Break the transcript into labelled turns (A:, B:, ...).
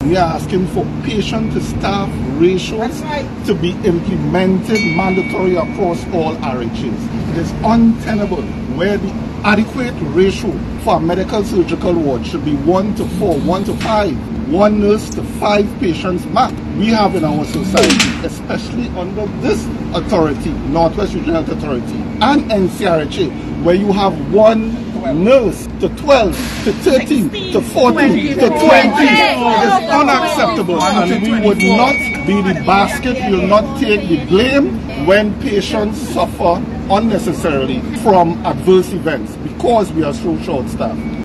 A: we are asking for patient to staff ratios to be implemented mandatory across all RHs. It is untenable where the adequate ratio for a medical surgical ward should be 1 to 4, 1 to 5, 1 nurse to 5 patients max. We have in our society, especially under this authority, Northwest Regional Health Authority and NCRHA, where you have 1 nurse to 12 to 13 to 14 to 20. It is unacceptable, and we would not be the basket, we will not take the blame when patients suffer unnecessarily from adverse events because we are so short-staffed.